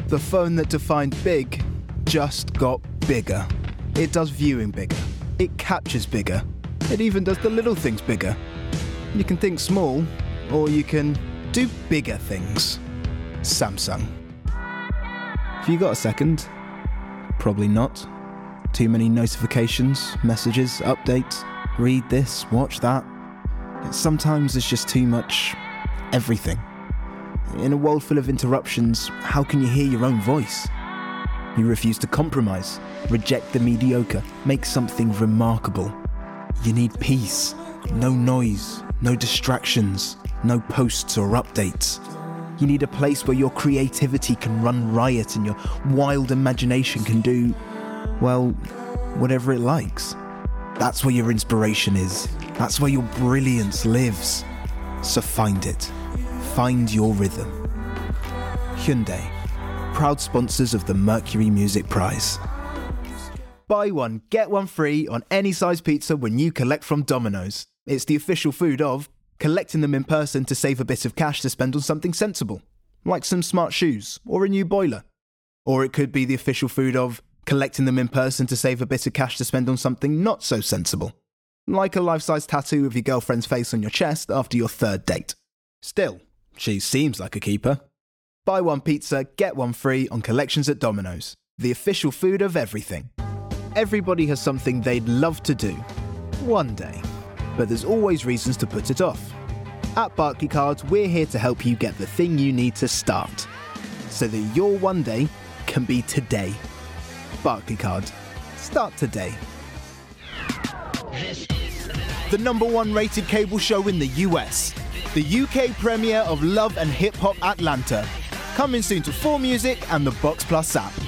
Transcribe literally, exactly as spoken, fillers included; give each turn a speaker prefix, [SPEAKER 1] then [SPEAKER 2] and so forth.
[SPEAKER 1] The phone that defined big just got bigger. It does viewing bigger. It captures bigger. It even does the little things bigger. You can think small, or you can do bigger things. Samsung. Have you got a second? Probably not. Too many notifications, messages, updates, read this, watch that. Sometimes there's just too much everything. In a world full of interruptions, how can you hear your own voice? You refuse to compromise, reject the mediocre, make something remarkable. You need peace, no noise, no distractions, no posts or updates. You need a place where your creativity can run riot and your wild imagination can do, well, whatever it likes. That's where your inspiration is. That's where your brilliance lives. So find it. Find your rhythm. Hyundai, proud sponsors of the Mercury Music Prize. Buy one, get one free on any size pizza when you collect from Domino's. It's the official food of collecting them in person to save a bit of cash to spend on something sensible, like some smart shoes or a new boiler. Or it could be the official food of collecting them in person to save a bit of cash to spend on something not so sensible, like a life-size tattoo of your girlfriend's face on your chest after your third date. Still, she seems like a keeper. Buy one pizza, get one free on collections at Domino's, the official food of everything. Everybody has something they'd love to do, one day, but there's always reasons to put it off. At Barclaycard, we're here to help you get the thing you need to start, so that your one day can be today. Barclaycard. Start today. The number one rated cable show in the U S. The U K premiere of Love and Hip Hop Atlanta. Coming soon to four Music and the Box Plus app.